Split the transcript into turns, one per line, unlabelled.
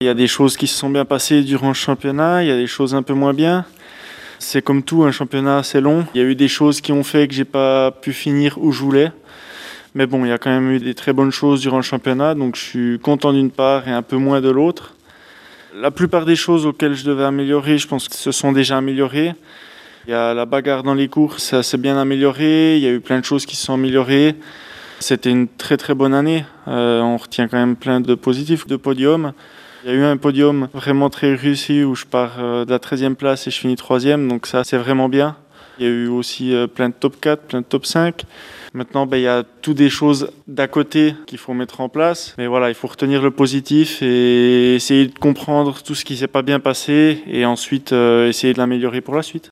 Il y a des choses qui se sont bien passées durant le championnat, il y a des choses un peu moins bien. C'est comme tout, un championnat c'est long. Il y a eu des choses qui ont fait que j'ai pas pu finir où je voulais. Mais bon, il y a quand même eu des très bonnes choses durant le championnat, donc je suis content d'une part et un peu moins de l'autre. La plupart des choses auxquelles je devais améliorer, je pense que se sont déjà améliorées. Il y a la bagarre dans les courses, ça s'est bien amélioré. Il y a eu plein de choses qui se sont améliorées. C'était une très très bonne année. On retient quand même plein de positifs, de podiums. Il y a eu un podium vraiment très réussi où je pars de la 13e place et je finis 3e, donc ça c'est vraiment bien. Il y a eu aussi plein de top 4, plein de top 5. Maintenant, il y a toutes des choses d'à côté qu'il faut mettre en place. Mais voilà, il faut retenir le positif et essayer de comprendre tout ce qui ne s'est pas bien passé et ensuite essayer de l'améliorer pour la suite.